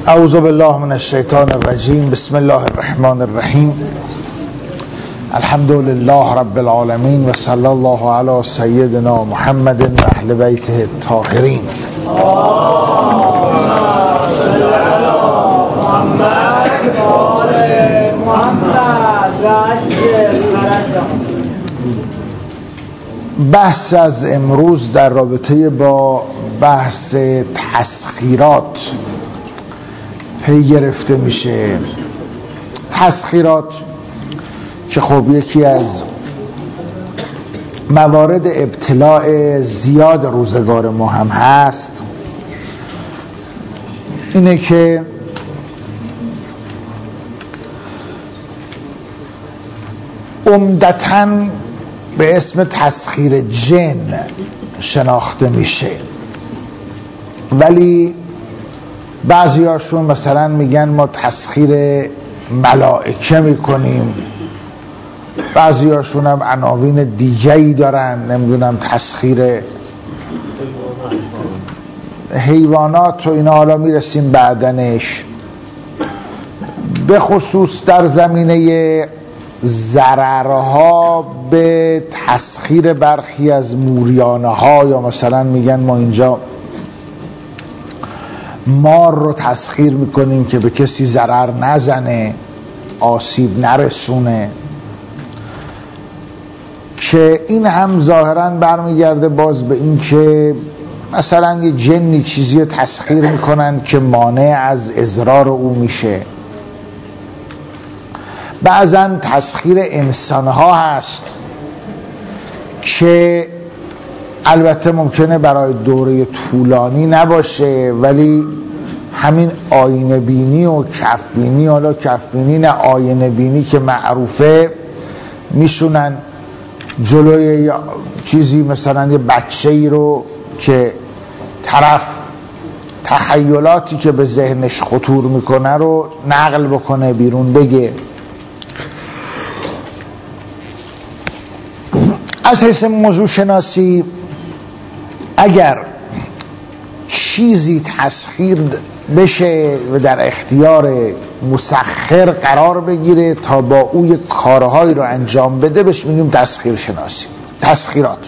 اعوذ بالله من الشیطان الرجیم. بسم الله الرحمن الرحیم. الحمد لله رب العالمین و صلی الله علی سیدنا محمد و اهل بیته الطاهرین. بحث از امروز در رابطه با بحث تسخیرات پی گرفته میشه. تسخیرات که خب یکی از موارد ابتلاء زیاد روزگار ما هم هست، اینه که عمدتاً به اسم تسخیر جن شناخته میشه، ولی بعضیاشون مثلا میگن ما تسخیر ملائکه میکنیم، بعضیاشون هم عناوین دیگه‌ای دارن، نمیدونم تسخیر حیوانات و اینا، حالا میرسیم بعدنش. به خصوص در زمینه ضررها به تسخیر برخی از موریانه ها، یا مثلا میگن ما اینجا مار رو تسخیر میکنیم که به کسی ضرر نزنه، آسیب نرسونه، که این هم ظاهرا برمیگرده باز به این که مثلا یه جنی چیزی رو تسخیر میکنن که مانع از اضرار او میشه. بعضا تسخیر انسانها هست که البته ممکنه برای دوره طولانی نباشه، ولی همین آینه بینی و کف بینی، حالا کف بینی نه آینه بینی که معروفه، میشونن جلوی چیزی مثلا یه بچه‌ای رو که طرف تخیلاتی که به ذهنش خطور میکنه رو نقل بکنه بیرون بگه. از حیث موضوع شناسی، اگر چیزی تسخیر بشه و در اختیار مسخر قرار بگیره تا با او یک کارهایی رو انجام بده، بهش میگیم تسخیر شناسی، تسخیرات.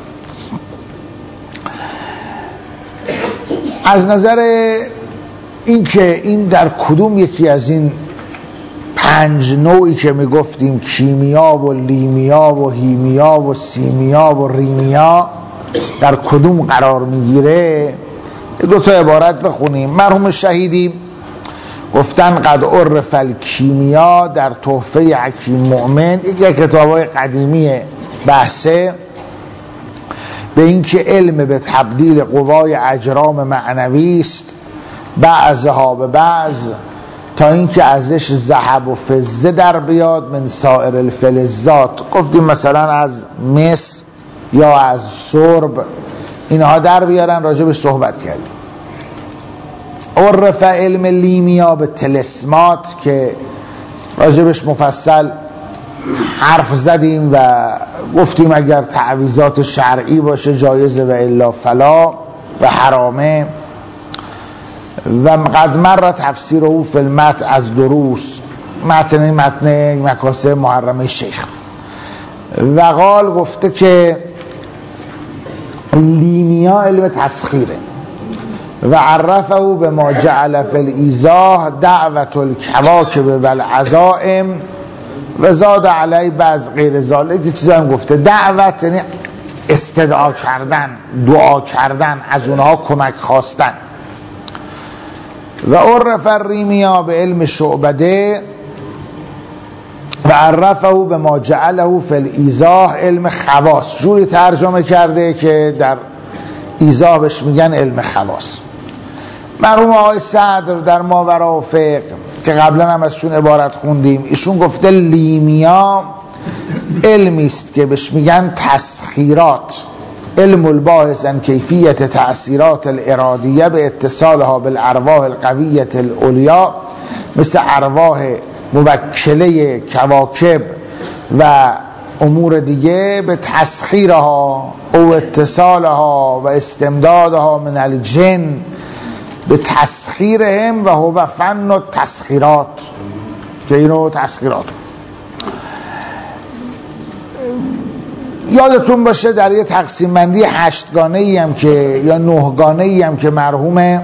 از نظر اینکه این در کدوم یکی از این 5 نوعی که میگفتیم، کیمیا و لیمیا و هیمیا و سیمیا و ریمیا، در کدوم قرار میگیره، 2 عبارت بخونیم. مرحوم شهیدی گفتن قد عرف الکیمیا در تحفه حکیم مؤمن، یکی از کتاب‌های قدیمی بحثه، به اینکه علم به تبدیل قوای اجرام معنوی است، بعضها به بعض، تا اینکه ازش ذهب و فضه در بیاد من سایر الفلزات. گفتیم مثلا از مس یا از سرب اینها در بیارن، راجبش صحبت کردیم. عرف علم لیمیا به تلسمات که راجبش مفصل حرف زدیم و گفتیم اگر تعویضات شرعی باشه جایزه و الا فلا و حرامه. و قد مر تفسیره فی المتن از دروس، متن مکاسب محرمه شیخ. و قال گفته که لیمیا علم تسخیره و عرفه به ما جعل فی الایضاح دعوت الکواکب و العزائم و زاد علی بعض غیر ذالک. که چیزا هم گفته دعوت یعنی استدعا کردن، دعا کردن، از اونها کمک خواستن. و عرف الریمیا به علم شعبده و عرفه به ما جعله فی الایضاح علم خواص. جوری ترجمه کرده که در ایضاح بهش میگن علم خواص. مرحوم آقای صدر در ماوراء فقه که قبلا هم ازشون عبارت خوندیم، ایشون گفته لیمیا علمی است که بهش میگن تسخیرات، علم الباحث عن کیفیت تأثیرات الارادیه به اتصالها بالارواح القویة العلیا، مثل ارواح موکله کواکب و امور دیگه، به تسخیرها او اتصالها و استمدادها من الجن به تسخیرهم و هو فن و تسخیرات، که اینو تسخیرات. یادتون باشه در یه تقسیم بندی 8 گانه‌ای هم که یا 9 گانه‌ای هم که مرحوم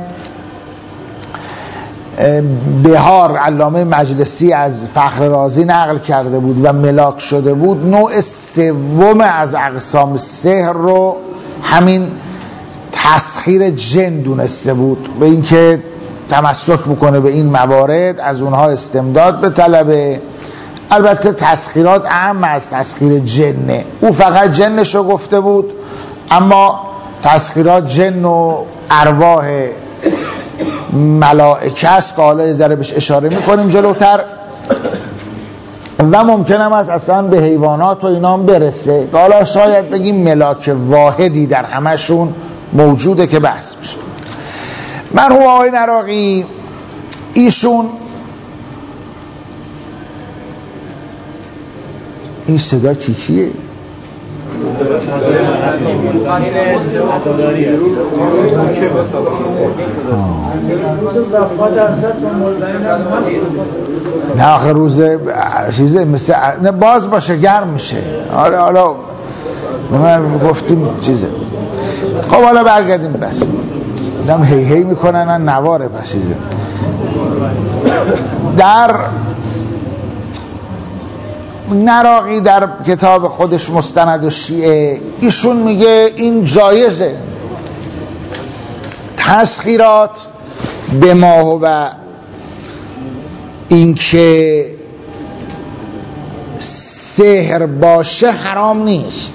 بهار علامه مجلسی از فخر رازی نقل کرده بود و ملاک شده بود، نوع سوم از اقسام سحر رو همین تسخیر جن دونسته بود، به اینکه تمسک بکنه به این موارد، از اونها استمداد به طلبه. البته تسخیرات اهم از تسخیر جنه، او فقط جنشو گفته بود، اما تسخیرات جن و ارواح ملائکه است که حالا یه ذره بهش اشاره میکنیم جلوتر، و ممکنم است اصلا به حیوانات و اینام برسه، حالا شاید بگیم ملاک واحدی در همشون موجوده که بحث میشه. مرحوم آقای نراقی ایشون این صدا چیه؟ نه آخر روز چیزه مثل نه باز باشه گرم میشه. آره حالا ما گفتیم چیزه. خب حالا برگردیم بس دم هی هی میکنن نواره پس چیزه. در نراقی در کتاب خودش مستند و شیعه ایشون میگه این جایزه، تسخیرات به ما و این که سحر باشه حرام نیست،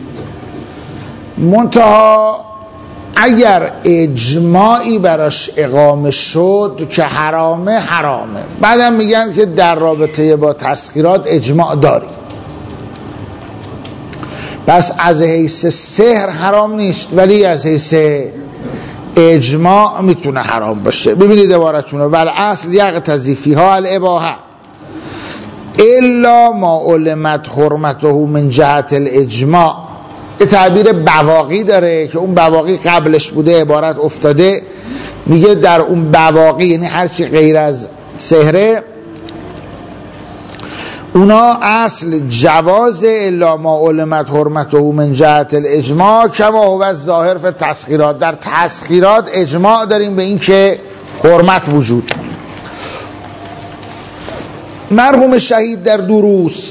منتها اگر اجماعی براش اقامه شد که حرامه حرامه. بعدم میگن که در رابطه با تسخیرات اجماع داری، پس از حیث سحر حرام نیست ولی از حیث اجماع میتونه حرام باشه. ببینید عبارتونه ول اصل یقتضی فیها الاباحه الا ما علمت حرمته من جهت الاجماع. یه تعبیر بواقی داره که اون بواقی قبلش بوده عبارت افتاده، میگه در اون بواقی یعنی هرچی غیر از سحره اونا اصل جواز الا ما علمت حرمته من جهت الاجماع کما هو ظاهر فی تسخیرات. در تسخیرات اجماع داریم به این که حرمت وجود. مرحوم شهید در دروس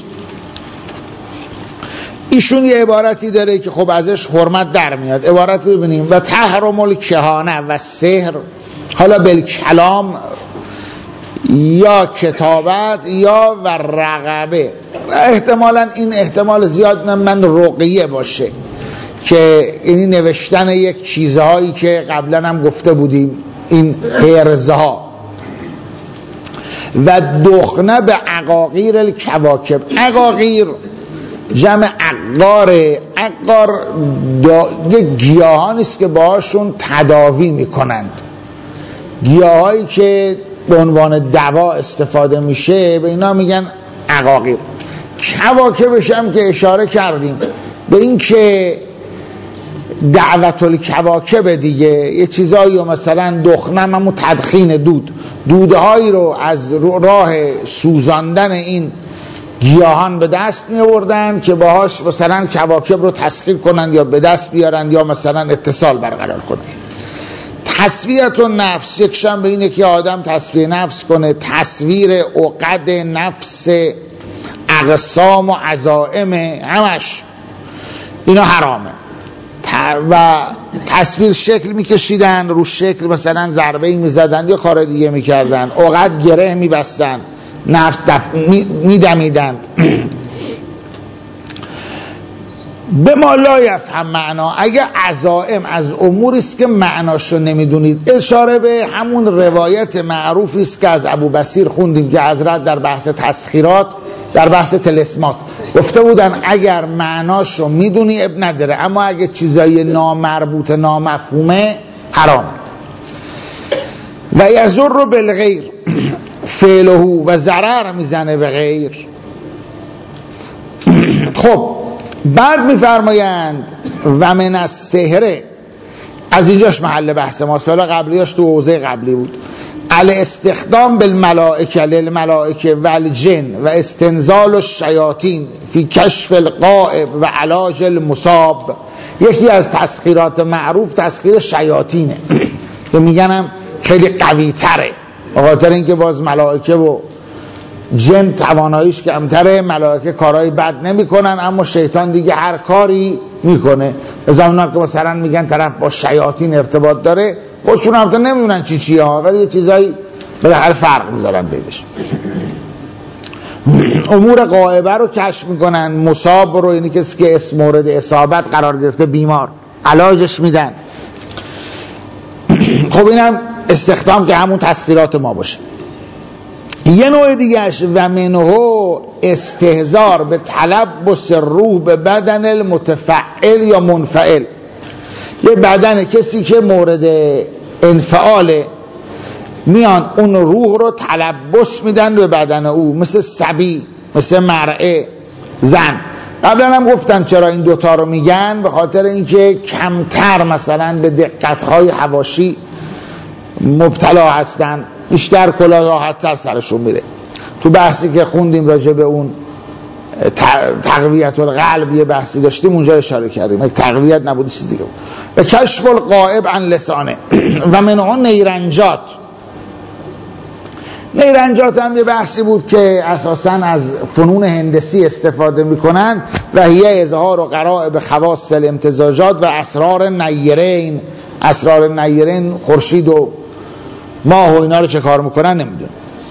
ایشون یه عبارتی داره که خب ازش حرمت در میاد. عبارت رو ببینیم و تحرم الکهانه و سحر، حالا بالکلام یا کتابت یا و رقبه، احتمالا این احتمال زیاد من رقیه باشه که این نوشتن یک چیزهایی که قبلا هم گفته بودیم، این هرزها و دخنه به عقاقیر الکواکب. عقاقیر جمع عقاره. عقار گیاهانی است که باهاشون تداوی میکنند، گیاهایی که به عنوان دوا استفاده میشه به اینا میگن عقاقیر. کواکبش هم که اشاره کردیم به این که دعوت الکواکب دیگه، یه چیزایی مثلا دخنم همون تدخین دودهایی رو از راه سوزاندن این گیاهان به دست می آوردن که باهاش مثلا کواکب رو تسخیر کنن یا به دست بیارن یا مثلا اتصال برقرار کنن. تصفیه النفس یکشن به اینه که آدم تصفیه نفس کنه، تصویر عقد نفس، اقسام و عزائم، همش اینا حرامه. و تصویر شکل میکشیدن، رو شکل مثلا ضربه‌ای میزدن یا کار دیگه میکردن، عقد گره میبستن، نفس میدمیدند. به ما لا یفهم معنا، اگه عزائم از اموری است که معناشو نمیدونید، اشاره به همون روایت معروفی است که از ابو بصیر خوندیم که حضرت در بحث تسخیرات، در بحث طلسمات گفته بودن اگر معناشو میدونی اب نداره، اما اگه چیزای نامربوط نامفهومه حرامه. و یضر بالغیر فعله و ضرر میزنه به غیر. خب بعد میفرمایند و من السحر از اینجاش محل بحث ماست، ولی قبلیاش تو حوزه قبلی بود. الاستخدام بالملائکه للملائکه والجن و استنزال الشیاطین فی کشف الغائب و علاج المصاب. یکی از تسخیرات معروف تسخیر شیاطینه که میگنم خیلی قوی تره، بخاطر اینکه باز ملائکه و جن تواناییش کمتره، ملائکه کارهای بد نمیکنن اما شیطان دیگه هر کاری میکنه. مثلا اونا که مثلا میگن طرف با شیاطین ارتباط داره، خودشون هم نمیدونن چی ها، ولی یه چیزایی بالاخره فرق میذارن بینش. امور غائبه رو کشف میکنن، مصاب رو، یعنی کسی که اسم مورد اصابت قرار گرفته بیمار، علاجش میدن. خب اینم استخدام که همون تسخیرات ما باشه. یه نوع دیگهش و منه استهزار به تلبس روح به بدن المتفعل یا منفعل. یه بدن کسی که مورد انفعاله، میان اون روح رو تلبس میدن به بدن او، مثل صبی، مثل مرأه، زن. قبلا هم گفتم چرا این دوتا رو میگن، به خاطر اینکه کمتر مثلا به دقتهای حواشی مبتلا هستن، بیشتر کلاه راحت‌تر سرشون میره. تو بحثی که خوندیم راجع به اون تقویت القلب یه بحثی داشتیم، اونجا اشاره کردیم تقویت نبود، چیز دیگه بود. و کشف الغائب عن لسانه و من اون نیرنجات. نیرنجات هم یه بحثی بود که اساساً از فنون هندسی استفاده میکنن و هی اظهار و غرائب خواص الامتزاجات و اسرار نیرین. اسرار نیرین خورشید و ماه و اینا رو چه کار میکنن نمیدونم.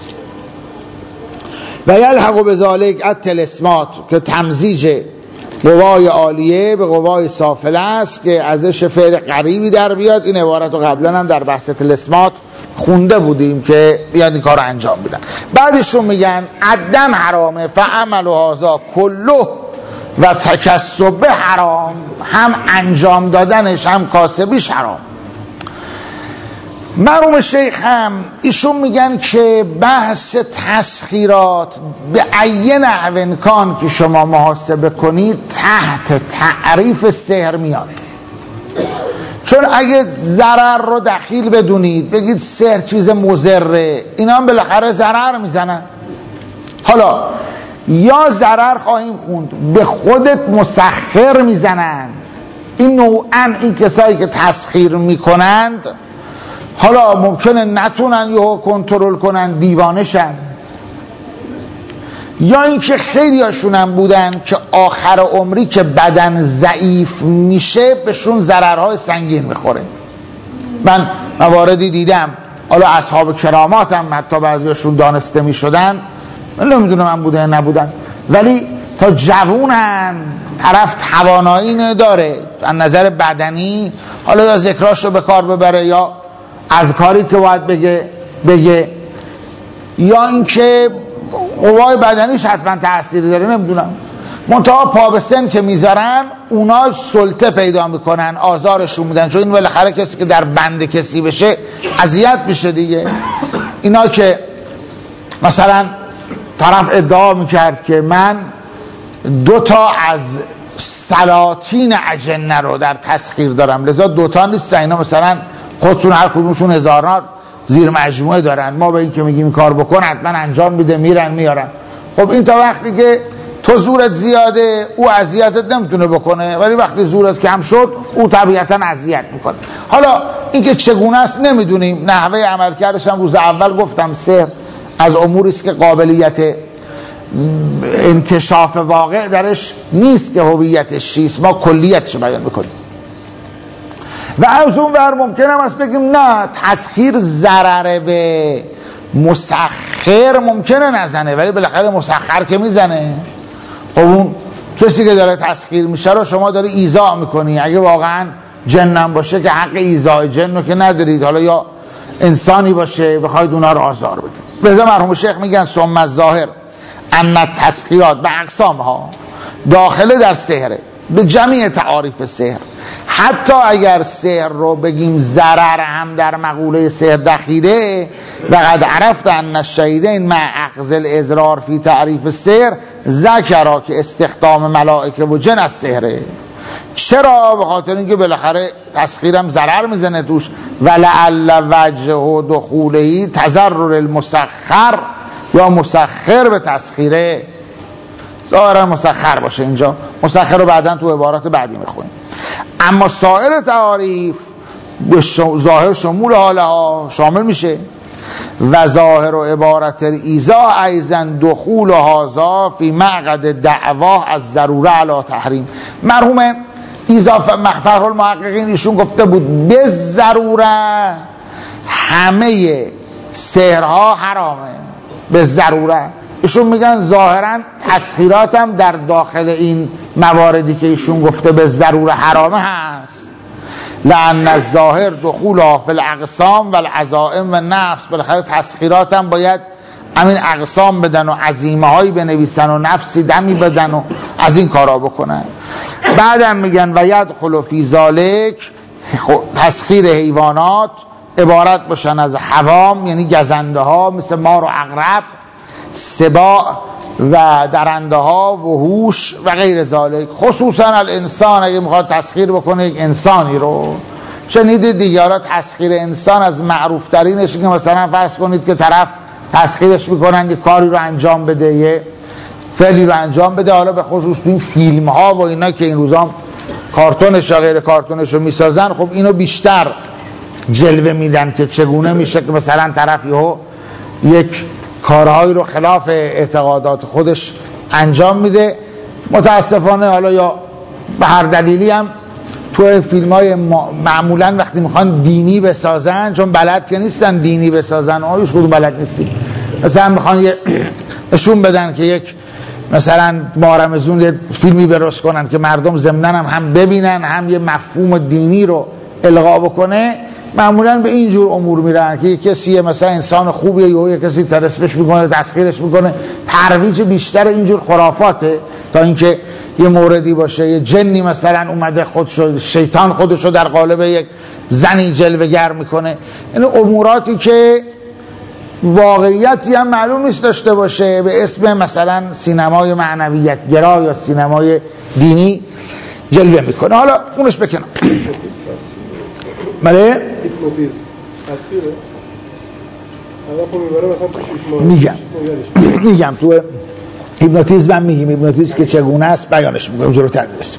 و یلحق بذالک التلسمات که تمزیج قوای عالیه به قوای سافله است که ازش فعل قریبی در بیاد. این عبارت رو قبلا هم در بحث تلسمات خونده بودیم که بیاد این کار رو انجام بدن. بعدشون میگن عدم حرامه فعمل هذا کله و تکسب حرام، هم انجام دادنش هم کاسبیش حرام. مرحوم شیخ هم ایشون میگن که بحث تسخیرات به ای نحو امکان که شما محاسبه کنید تحت تعریف سحر میاد. چون اگه ضرر رو دخیل بدونید، بگید سحر چیز مضره، اینا هم بالاخره ضرر میزنن. حالا یا ضرر خواهیم خوند به خودت مسخر میزنن، این نوعا این کسایی که تسخیر میکنند حالا ممکنه نتونن یهو کنترل کنن، دیوانشن، یا اینکه خیلی هاشون هم بودن که آخر عمری که بدن ضعیف میشه بهشون ضررهای سنگین میخوره. من مواردی دیدم، حالا اصحاب کرامات هم حتی بعضیاشون دانسته میشدن، من نمیدونم من بوده نبودن، ولی تا جوونن، طرف توانایی نداره از نظر بدنی، حالا یا ذکراشو به کار ببره یا از کاری که باید بگه یا اینکه قوای بدنیش حتما تأثیری داره، نمیدونم. منتها پا به سن که میذارن اونا سلطه پیدا میکنن، آزارشون میدن، چون این بالاخره کسی که در بند کسی بشه اذیت میشه دیگه. اینا که مثلا طرف ادعا میکرد که من 2 تا از سلاطین اجنه رو در تسخیر دارم، لذا 2 تا نیست، اینا مثلا خودشون هر کدومشون هزاران زیر مجموعه دارن، ما به این که میگیم کار بکن حتما انجام میده، میرن میارن. خب این تا وقتی که تو زورت زیاده او اذیتت نمیتونه بکنه، ولی وقتی زورت کم شد او طبیعتا اذیت میکنه. حالا اینکه چگونه است نمیدونیم، نحوه عملکردش هم روز اول گفتم سحر از اموری است که قابلیت انکشاف واقع درش نیست که هویتش چیست، ما کلیتش بیان میکنیم. و از اون ور ممکنه است بگیم نه تسخیر ضرره به مسخر ممکنه نزنه، ولی بالاخره مسخر که میزنه. خب اون کسی که داره تسخیر میشه رو شما داری ایذا میکنی، اگه واقعا جنم باشه که حق ایذای جن رو که ندارید، حالا یا انسانی باشه بخواید اونا رو آزار بدید. لذا مرحوم شیخ میگن ثم الظاهر ان التسخیرات به اقسامها داخله در سحره به جمعی تعاریف سحر، حتی اگر سحر رو بگیم ضرر هم در مقوله سحر دخیله. و قد عرفت ان الشهیدین مع اخذ الاضرار فی تعریف سحر ذکرا که استخدام ملائکه و جن از سحره. چرا؟ به خاطر اینکه بالاخره تسخیرم ضرر میزنه توش. ولعل وجه و دخولهی تضرر المسخر، یا مسخر به تسخیره، ظاهرا مسخر باشه اینجا، مسخر رو بعدا تو عبارات بعدی میخونیم. اما سایر تعاریف به ظاهر شمول حالها شامل میشه. و ظاهر و عبارت ایزا ایزن دخول و هازا فی معقد دعواه از ضروره علی تحریم. مرحوم ایزا فرح المحققین ایشون گفته بود به ضروره همه سحرها حرامه، به ضروره. ایشون میگن ظاهرا تسخیرات هم در داخل این مواردی که ایشون گفته به ضروره حرامه هست. لأن الظاهر دخولها فی الاقسام و العزائم و نفس. بالاخره تسخیرات هم باید همین اقسام بدن و عزیمه هایی بنویسن و نفسی دمی بدن و از این کارا بکنن. بعدم میگن و یدخل فی ذالک تسخیر حیوانات عبارت باشن از حوام، یعنی گزنده ها مثل مار و عقرب، سباع و درنده ها، وحوش و غیر ذالک. خصوصا الانسان اگه میخواد تسخیر بکنه یک انسانی رو، شنیدید دیگه. حالا تسخیر انسان از معروف ترینش که مثلا فرض کنید که طرف تسخیرش میکنن یه کاری رو انجام بده، یه فعلی رو انجام بده. حالا به خصوص این فیلم ها و اینا که این روزا کارتونش یا غیر کارتونش رو میسازن، خب اینو بیشتر جلوه میدن که چگونه میشه که مثلا طرف یک کارهایی رو خلاف اعتقادات خودش انجام میده. متاسفانه حالا یا به هر دلیلی هم تو فیلم های معمولا وقتی میخوان دینی بسازن، چون بلد که نیستن دینی بسازن، آیوش خودم بلد نیستی، مثلا میخوان نشون بدن که یک مثلا مارمزون یه فیلمی درست کنن که مردم ضمناً هم ببینن هم یه مفهوم دینی رو القا بکنه، معمولا به اینجور امور میرن که کسی مثلا انسان خوبیه یا یه کسی ترسمش میکنه، تسخیرش میکنه. ترویج بیشتر اینجور خرافاته تا اینکه یه موردی باشه یه جنی مثلا اومده خودشو، شیطان خودشو در قالب یک زنی جلوه‌گر میکنه. یعنی اموراتی که واقعیتی هم معلوم نیست داشته باشه، به اسم مثلا سینمای معنویت گرا یا سینمای دینی جلوه میکنه. حالا اونش بکنم. بله؟ میگم تو هیپنوتیزم هم میگیم، هیپنوتیزم که چگونه است بیانش میگم جلوتر میرسیم.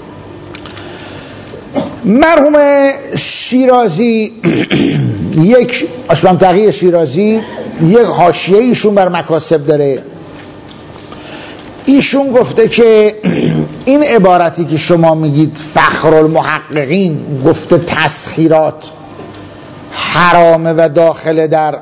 مرحوم شیرازی یک اشبم تقی شیرازی یک حاشیه ایشون بر مکاسب داره. ایشون گفته که این عبارتی که شما میگید فخر المحققین گفته تسخیرات حرامه و داخل در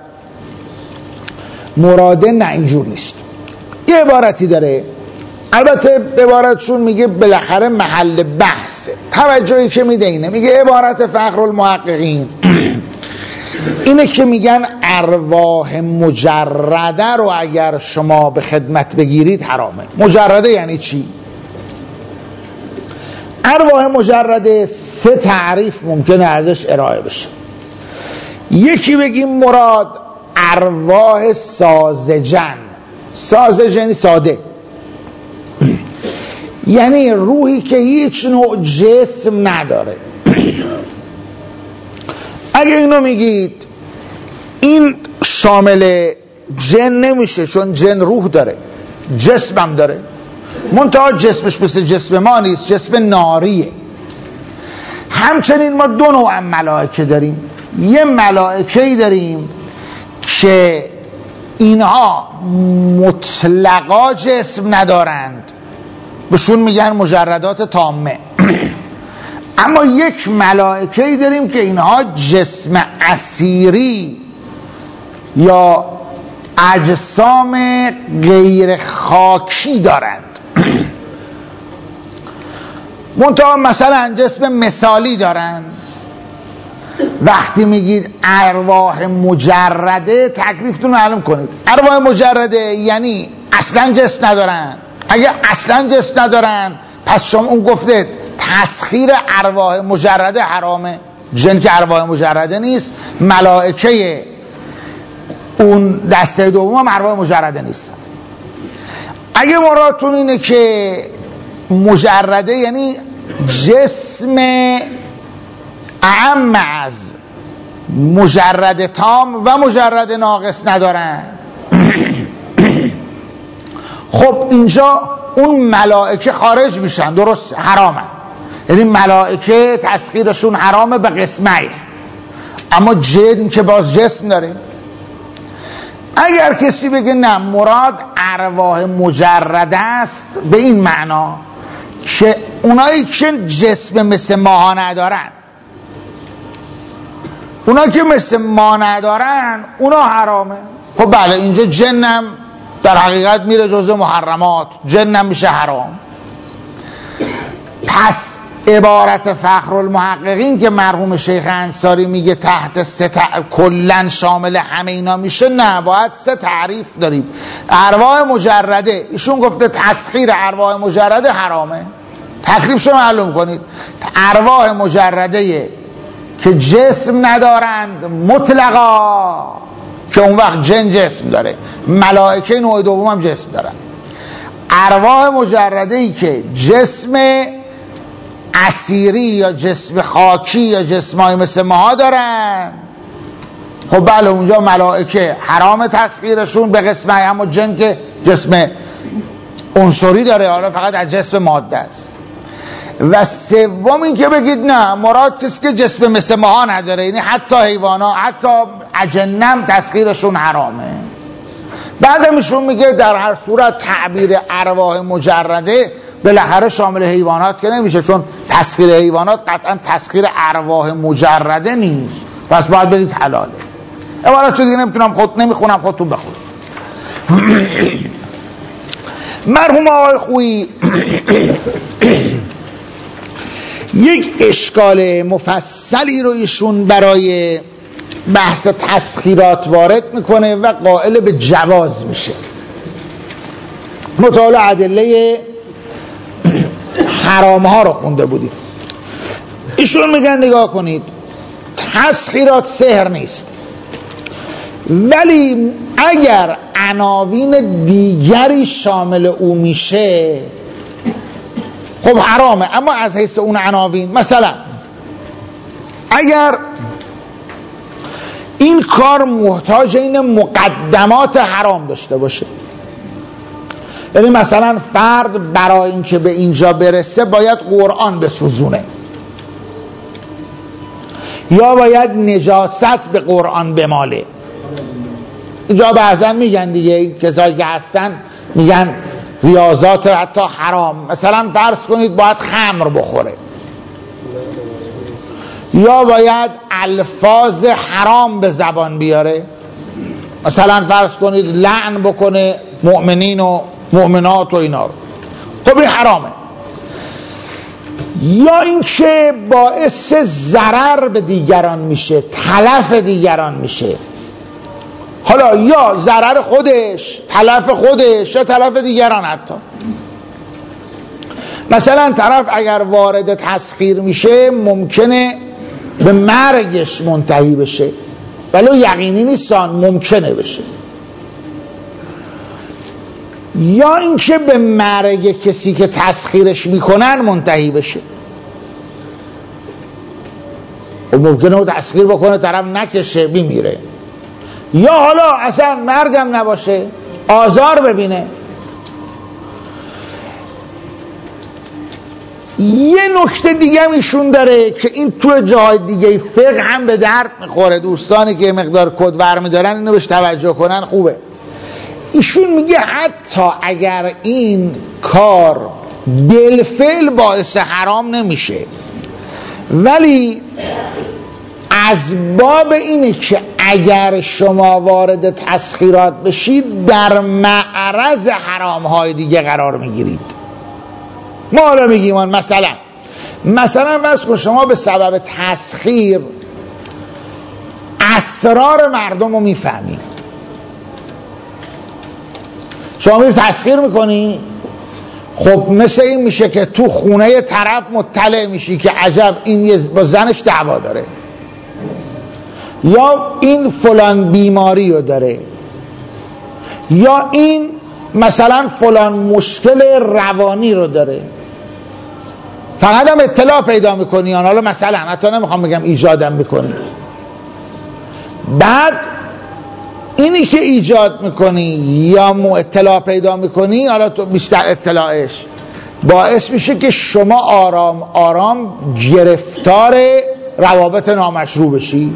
مراده، نه اینجور نیست. یه عبارتی داره، البته عبارتشون میگه بالاخره محل بحثه، توجهی که میده اینه، میگه عبارت فخر المحققین اینه که میگن ارواح مجرده رو اگر شما به خدمت بگیرید حرامه. مجرده یعنی چی؟ ارواح مجرده سه تعریف ممکنه ازش ارائه بشه. یکی بگیم مراد ارواح ساذجن. ساذج یعنی ساده، یعنی روحی که هیچ نوع جسم نداره. اگه اینو میگید این شامل جن نمیشه، چون جن روح داره، جسمم داره، منتها جسمش مثل جسم ما نیست، جسم ناریه. همچنین ما دو نوع ملائکه داریم. یه ملائکه‌ای داریم که اینها مطلقا جسم ندارند، بهشون میگن مجردات تامه. اما یک ملائکه‌ای داریم که اینها جسم اسیری یا اجسام غیر خاکی دارند. منتها مثلا جسم مثالی دارند. وقتی میگید ارواح مجرده تکلیفتون رو معلوم کنید. ارواح مجرده یعنی اصلا جسم ندارن. اگه اصلا جسم ندارن پس شما اون گفته تسخیر ارواح مجرده حرامه. جن که ارواح مجرده نیست، ملائکه اون دسته دوم هم ارواح مجرده نیست. اگه مرادتون اینه که مجرده یعنی جسم اعم از مجرد تام و مجرد ناقص ندارن. خب اینجا اون ملائکه خارج میشن، درست حرامن، یعنی ملائکه تسخیرشون حرامه به قسمه، اما جن که باز جسم داره. اگر کسی بگه نه مراد ارواح مجرده است، به این معنا که اونایی که جسم مثل ما ندارن، اونایی که مثل ما ندارن اونا حرامه. خب بله اینجا جنم در حقیقت میره جزء محرمات، جنم میشه حرام. پس عبارت فخرالمحققین که مرحوم شیخ انصاری میگه تحت کلن شامل همه اینا میشه، نه، باید سه تعریف داریم. ارواح مجرده، ایشون گفته تسخیر ارواح مجرده حرامه، تکلیفشو معلوم کنید. ارواح مجرده که جسم ندارند مطلقا، که اون وقت جن جسم داره، ملائکه نوع دوم هم جسم دارن. ارواح مجرده ای که جسم اسیری یا جسم خاکی یا جسمای مثل ماها دارن، خب بله اونجا ملائکه حرام تسخیرشون به قسمه، اما جن که جسم عنصری داره، حالا فقط از جسم ماده است. و سوم این که بگید نه مراد کسی که جسم مثل ماها نداره، یعنی حتی حیوانات، حتی اجنم تسخیرشون حرامه. بعدم ایشون میگه در هر صورت تعبیر ارواح مجرده بالاخره شامل حیوانات که نمیشه، چون تسخیر حیوانات قطعا تسخیر ارواح مجرده نیست، پس باید بگید حلاله. عبارت شو دیگه نمیتونم نمیخونم، خودتون بخونید. مرحوم آقای خویی یک اشکال مفصلی رو ایشون برای بحث تسخیرات وارد میکنه و قائل به جواز میشه. مطالعه ادله حرام ها رو خونده بودیم. ایشون میگن نگاه کنید، تسخیرات سحر نیست، ولی اگر عناوین دیگری شامل او میشه خب حرامه. اما از حیث اون عناوین، مثلا اگر این کار محتاج این مقدمات حرام داشته باشه، یعنی مثلا فرد برای اینکه به اینجا برسه باید قرآن بسوزونه، یا باید نجاست به قرآن بماله. اینجا بعضا میگن دیگه، کسایی که هستن میگن ریاضات حتی حرام، مثلا فرض کنید باید خمر بخوره، یا باید الفاظ حرام به زبان بیاره، مثلا فرض کنید لعن بکنه مؤمنین و مؤمنات و اینا رو، خب این حرامه. یا اینکه باعث ضرر به دیگران میشه، تلف دیگران میشه، حالا یا ضرر خودش، تلف خودش، یا تلف دیگران. حتی مثلا طرف اگر وارد تسخیر میشه ممکنه به مرگش منتهی بشه، ولی یقینی نیستان، ممکنه بشه. یا اینکه به مرگ کسی که تسخیرش میکنن منتهی بشه، ممکنه او تسخیر بکنه طرف نکشه بمیره، یا حالا اصلا مرگم نباشه، آزار ببینه. یه نکته دیگه ایشون داره که این تو جای دیگه فقه هم به درد میخوره، دوستانی که مقدار کد برمیدارن اینو بهش توجه کنن خوبه. ایشون میگه حتی اگر این کار بالفعل باعث حرام نمیشه، ولی از باب اینه که اگر شما وارد تسخیرات بشید در معرض حرام های دیگه قرار میگیرید. ما حالا میگیم مثلا فرض کن شما به سبب تسخیر اسرار مردم رو میفهمی، شما میری تسخیر میکنی، خب مثل این میشه که تو خونه طرف مطلع میشی که عجب این با زنش دعوا داره، یا این فلان بیماری رو داره، یا این مثلا فلان مشکل روانی رو داره. فقط هم اطلاع پیدا میکنی، حالا مثلا حتی نمیخوام بگم ایجادم میکنی. بعد اینی که ایجاد میکنی یا اطلاع پیدا میکنی، حالا تو بیشتر اطلاعش باعث میشه که شما آرام آرام گرفتار روابط نامشروع بشی.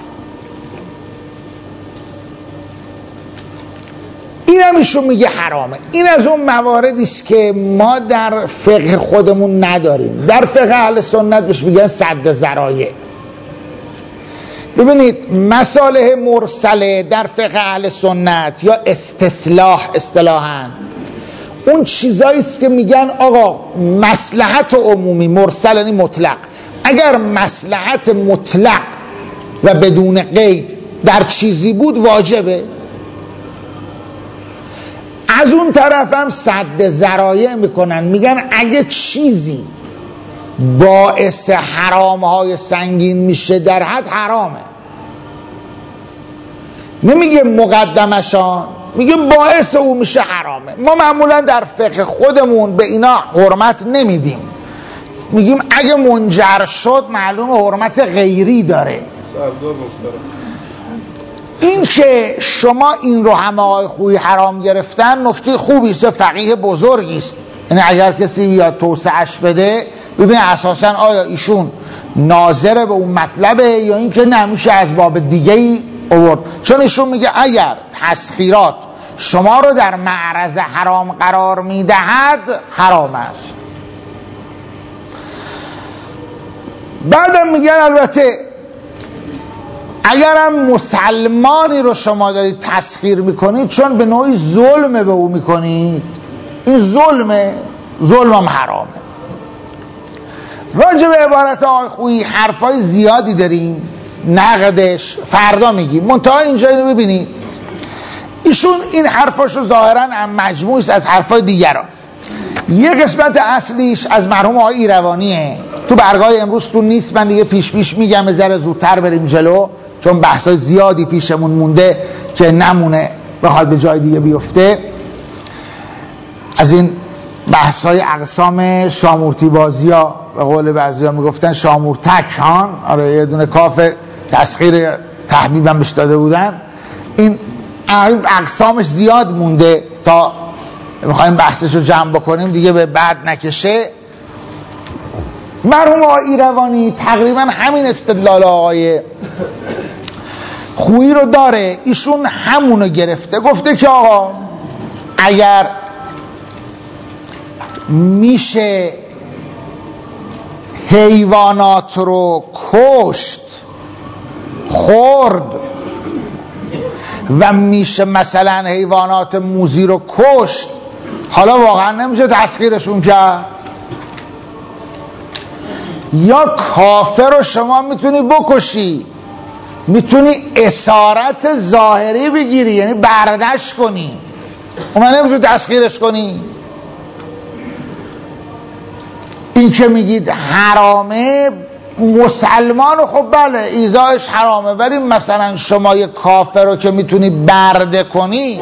این هم ایشون میگه حرامه. این از اون مواردی است که ما در فقه خودمون نداریم. در فقه اهل سنت بهش میگن سد ذرایع. ببینید مصالح مرسله در فقه اهل سنت یا استصلاح اصطلاحاً اون چیزایی است که میگن آقا مصلحت عمومی، مرسل یعنی مطلق، اگر مصلحت مطلق و بدون قید در چیزی بود واجبه. از اون طرف هم سد ذرایع میکنن، میگن اگه چیزی باعث حرامهای سنگین میشه در حد حرامه. نمیگه مقدمشان، میگه باعث او میشه حرامه. ما معمولا در فقه خودمون به اینا حرمت نمیدیم، میگیم اگه منجر شد معلومه حرمت غیری داره. این که شما این رو همه آقای خویی حرام گرفتن نکته خوبی است، فقیه بزرگی است. یعنی اگر کسی بیاد توسعهش بده ببین اساسا آیا ایشون ناظر به اون مطلبه یا این که نمیشه از باب دیگه ای آورد. چون ایشون میگه اگر تسخیرات شما رو در معرض حرام قرار میدهد حرام است. بعدم میگن البته اگرم مسلمانی رو شما دارید تسخیر میکنید چون به نوعی ظلم به او میکنید، این ظلمه، ظلمم حرامه. راجع به عبارت آقای خویی حرفای زیادی داریم، نقدش فردا میگیم. منتها اینجا اینو ببینید، ایشون این حرفاشو ظاهرا مجموعی از حرفای دیگران. یه قسمت اصلیش از مرحوم آقای ایروانیه، تو برگاه امروز تو نیست، من دیگه پیش میگم یه ذره زودتر بریم جلو چون بحثای زیادی پیشمون مونده که نمونه بخواد به جای دیگه بیفته. از این بحثای اقسام شامورتی بازی ها، به قول بعضی ها میگفتن شامورتک هان، آره یه دونه کاف تسخیر تحبیب هم بهش داده بودن. این اقسامش زیاد مونده تا میخوایم بحثش رو جمع بکنیم دیگه به بعد نکشه. مرحوم آقای ایروانی تقریبا همین استدلال آقای خویی رو داره. ایشون همونو گرفته، گفته که آقا اگر میشه حیوانات رو کشت خورد و میشه مثلا حیوانات موذی رو کشت، حالا واقعا نمیشه تسخیرشون کرد. یا کافر رو شما میتونی بکشی، میتونی اسارت ظاهری بگیری، یعنی برداشت کنی، اون نمیتونی تسخیرش کنی. این که میگید حرامه، مسلمان خب بله ایذایش حرامه، ولی مثلا شما یه کافر رو که میتونی برده کنی،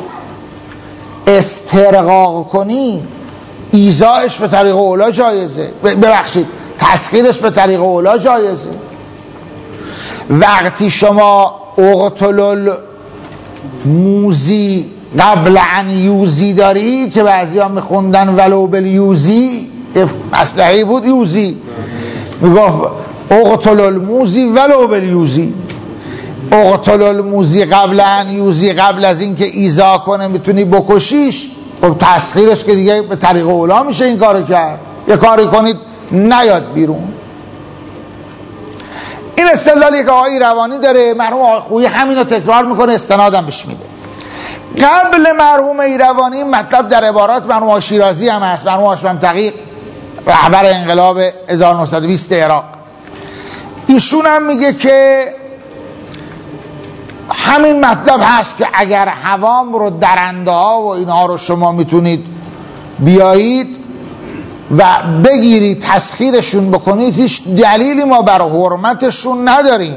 استرقاق کنی، ایذایش به طریق اولا جایزه، ببخشید تسخیرش به طریق اولا جایزه. وقتی شما اقتل الموذی قبل ان یوزی داری که بعضی ها میخوندن ولو بالیوزی، اسلحه‌ای بود یوزی، میگفت اقتل الموذی ولو بالیوزی، اقتل الموذی قبل ان یوزی، قبل از اینکه ایذا کنه میتونی بکشیش. خب تسخیرش که دیگه به طریق اولا میشه این کارو کرد. یه کاری کنید نیاد بیرون. این استدلالی که آقای روانی داره، مرحوم آقای خویی همینو تکرار میکنه، استنادم بهش میده. قبل مرحوم ایروانی مطلب در عبارات مرحوم آقای شیرازی هم هست، مرحوم هاشم تقی رهبر انقلاب 1920 عراق. ایشون هم میگه که همین مطلب هست که اگر حوام رو، درنده ها و اینها رو شما میتونید بیایید و بگیرید تسخیرشون بکنید، هیچ دلیلی ما بر حرمتشون نداریم.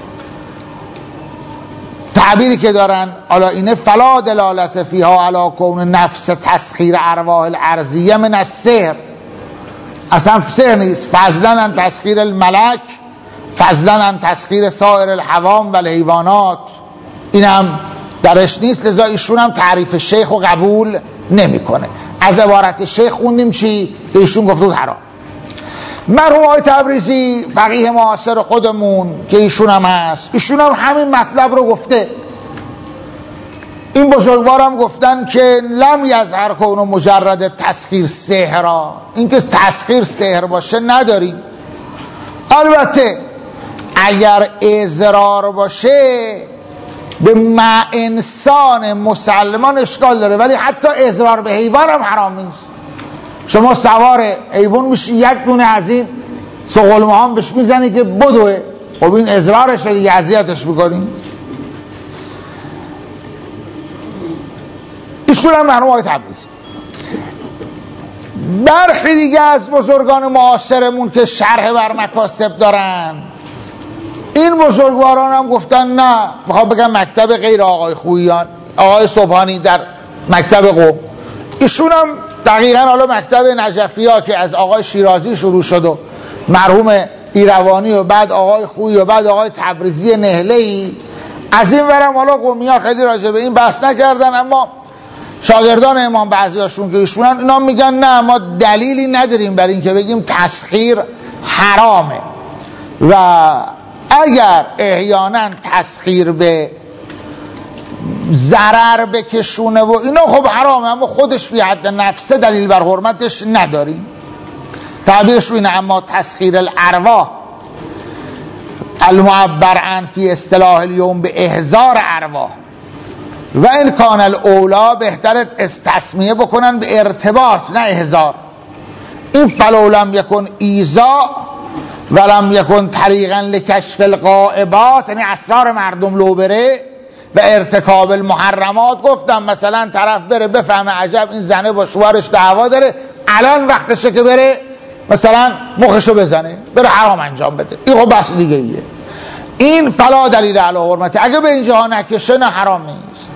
تعبیری که دارن حالا اینه فلا دلالت فیها علی کون نفس تسخیر ارواح الارضیه من السحر، اصلا سحر نیست. فضلا عن تسخیر الملک، فضلا عن تسخیر سایر الحوام و الحیوانات، اینم درش نیست. لذا ایشون هم تعریف شیخ رو قبول نمیکنه. از عبارت شیخ خوندیم چی؟ که ایشون گفت بود حرام. مرحوم آقای تبریزی فقیه معاصر خودمون که ایشون هم هست، ایشون هم همین مطلب رو گفته. این بزرگوارم گفتن که لم یظهر کون مجرد تسخیر سحر، این که تسخیر سحر باشه نداریم. البته اگر اضرار باشه به انسان مسلمان اشکال داره، ولی حتی اضرار به حیوان هم حرام نیست. شما سوار حیوان میشی، یک دونه از این سقلمه هم بهش میزنی که بدوه، خب این اضرارشه دیگه، اذیتش میکنیم. ایشون هم مرحوم آقای تبریزی. برخی دیگه از بزرگان معاصرمون که شرح بر مکاسب دارن، این بزرگواران هم گفتن نه، میخوام بگم مکتب غیر آقای خوییان، آقای صبحانی در مکتب قم، ایشون هم دقیقا حالا مکتب نجفی ها که از آقای شیرازی شروع شد و مرحوم ایروانی و بعد آقای خویی و بعد آقای تبریزی نهله‌ای، از این ورم حالا قمی ها خیلی راجع به این بحث نکردن، اما شاگردان امام بعضی هاشون که ایشونن اینا میگن نه، ما دلیلی نداریم برای این که بگیم تسخیر حرامه و اگر احیانا تسخیر به ضرر بکشونه و اینا خب حرامه، اما خودش فی حد نفسه دلیل بر حرمتش نداریم. تعبیرش اینه اما تسخیر الارواح المعبر عن فی اصطلاح اليوم به احضار ارواح و این کان الاولا، بهتر تسمیه بکنن به ارتباط نه احضار. این فلو لم یکن ایذا ولم یکن طریقا لکشف الغائبات، یعنی اسرار مردم لو بره و ارتکاب المحرمات. گفتم مثلا طرف بره بفهمه عجب این زنه با شوهرش دعوا داره، الان وقتشه که بره مثلا مخشو بزنه، بره حرام انجام بده، این خب بحث دیگه ایه. این فلا دلیل علی حرمته، اگه به اینجا نکشه نه حرام نیست.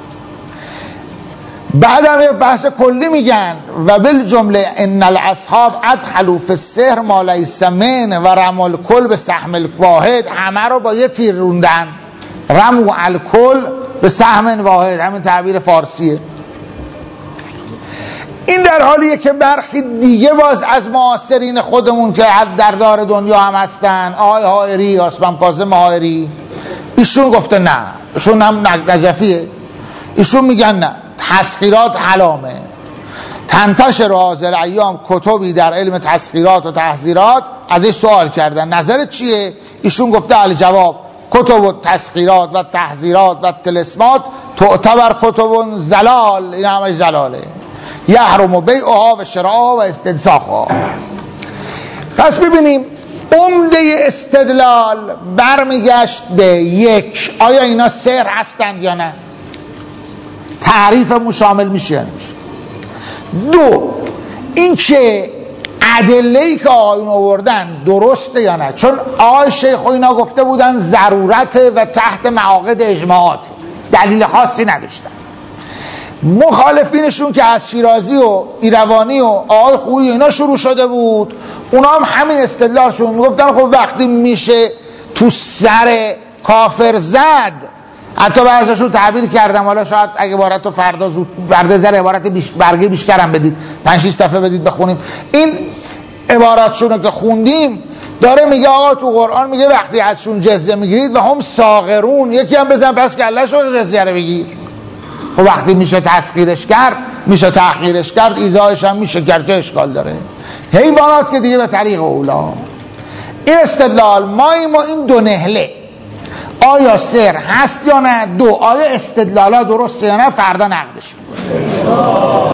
بعدم یه بحث کلی میگن و بالجمله ان الاصحاب ادخلوا فی السحر ما لیس من و رموا الکل به سهم الواحد، همه رو با یه تیر روندن. رموا الکل به سهم واحد، همین تعبیر فارسیه. این در حالیه که برخی دیگه باز از معاصرین خودمون که در دار دنیا هم هستن، آقای حائری، اسمم کاظم حائری، ایشون گفته نه، ایشون هم نجفیه، ایشون میگن نه تسخیرات حرامه. تنتشر هذه ایام کتبی در علم تسخیرات و تحذیرات، ازش سوال کردن نظرت چیه؟ ایشون گفته الجواب کتب و تسخیرات و تحذیرات و طلسمات تعتبر کتب زلال، این همه زلاله، یحرم بیعها و شراءها و استنساخها. پس ببینیم عمده استدلال برمیگشت به یک، آیا اینا سحر هستند یا نه؟ تعریفمون شامل میشه یا نمیشه؟ دو، این که ادله‌ای که آیون آوردن درسته یا نه؟ چون آقای شیخ و اینا گفته بودن ضرورت و تحت معاقد اجماعات، دلیل خاصی نداشتن. مخالفینشون که از شیرازی و ایروانی و آقای خویی اینا شروع شده بود، اونا هم همین استدلالشون میگفتن خب وقتی میشه تو سر کافر زد، حتی بعضیشون تعبیر کردم، حالا شاید اگه عبارت رو فردا زود برده زر عبارت برگه بیشتر هم بدید، 5-6 صفحه بدید بخونیم. این عباراتشون رو که خوندیم داره میگه آقا تو قرآن میگه وقتی ازشون جزیه میگیرید و هم ساغرون، یکی هم بزن پس که الله شو جزیه رو بگیر. خب وقتی میشه تسخیرش کرد، میشه تحقیرش کرد، ایذایش هم میشه کرد، چه اشکال داره؟ حیوانات که دیگه به طریق اولا. این استدلال ما این دو نهله، آیا سحر هست یا نه؟ دو، آیا استدلالا درسته یا نه؟ فردا نقدش